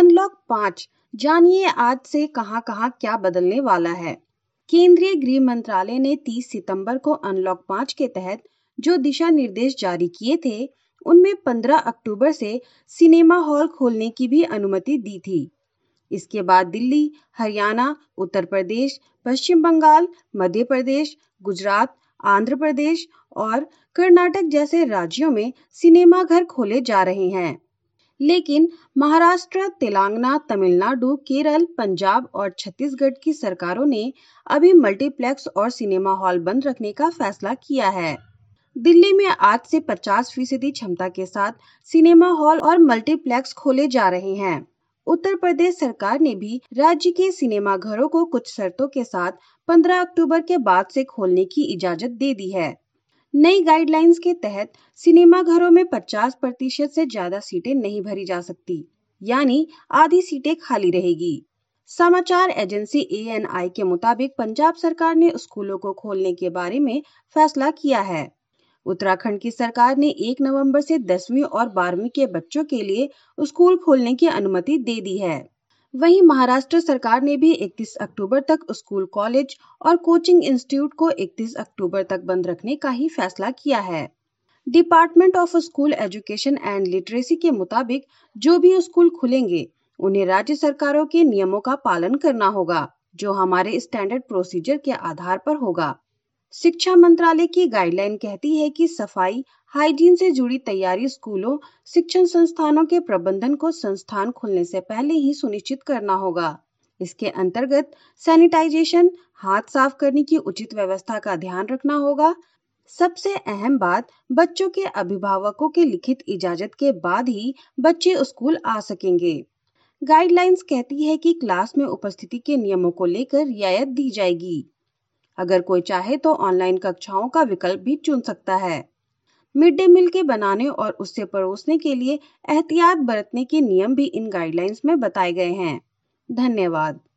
Unlock 5, जानिए आज से कहां क्या बदलने वाला है। केंद्रीय गृह मंत्रालय ने 30 सितंबर को अनलॉक 5 के तहत जो दिशा निर्देश जारी किए थे, उनमें 15 अक्टूबर से सिनेमा हॉल खोलने की भी अनुमति दी थी। इसके बाद दिल्ली, हरियाणा, उत्तर प्रदेश, पश्चिम बंगाल, मध्य प्रदेश, गुजरात, आंध्र प्रदेश और कर्नाटक जैसे राज्यों में सिनेमा घर खोले जा रहे हैं। लेकिन महाराष्ट्र, तेलंगाना, तमिलनाडु, केरल, पंजाब और छत्तीसगढ़ की सरकारों ने अभी मल्टीप्लेक्स और सिनेमा हॉल बंद रखने का फैसला किया है। दिल्ली में आज से 50% क्षमता के साथ सिनेमा हॉल और मल्टीप्लेक्स खोले जा रहे हैं। उत्तर प्रदेश सरकार ने भी राज्य के सिनेमा घरों को कुछ शर्तों के साथ 15 अक्टूबर के बाद से खोलने की इजाजत दे दी है। नई गाइडलाइंस के तहत सिनेमा घरों में 50% से ज्यादा सीटें नहीं भरी जा सकती, यानी आधी सीटें खाली रहेगी। समाचार एजेंसी ANI के मुताबिक पंजाब सरकार ने स्कूलों को खोलने के बारे में फैसला किया है। उत्तराखंड की सरकार ने 1 नवंबर से 10वीं और 12वीं के बच्चों के लिए स्कूल खोलने की अनुमति दे दी है। वहीं महाराष्ट्र सरकार ने भी 31 अक्टूबर तक स्कूल, कॉलेज और कोचिंग इंस्टीट्यूट को 31 अक्टूबर तक बंद रखने का ही फैसला किया है। Department of school education and literacy के मुताबिक जो भी स्कूल खुलेंगे, उन्हें राज्य सरकारों के नियमों का पालन करना होगा, जो हमारे स्टैंडर्ड प्रोसीजर के आधार पर होगा। शिक्षा मंत्रालय की गाइडलाइन कहती है कि सफाई, हाइजीन से जुड़ी तैयारी स्कूलों, शिक्षण संस्थानों के प्रबंधन को संस्थान खुलने से पहले ही सुनिश्चित करना होगा। इसके अंतर्गत सैनिटाइजेशन, हाथ साफ करने की उचित व्यवस्था का ध्यान रखना होगा। सबसे अहम बात, बच्चों के अभिभावकों के लिखित इजाजत के बाद ही बच्चे स्कूल आ सकेंगे। गाइडलाइंस कहती है कि क्लास में उपस्थिति के नियमों को लेकर रियायत दी जाएगी। अगर कोई चाहे तो ऑनलाइन कक्षाओं का विकल्प भी चुन सकता है। मिड डे मील के बनाने और उससे परोसने के लिए एहतियात बरतने के नियम भी इन गाइडलाइंस में बताए गए हैं। धन्यवाद।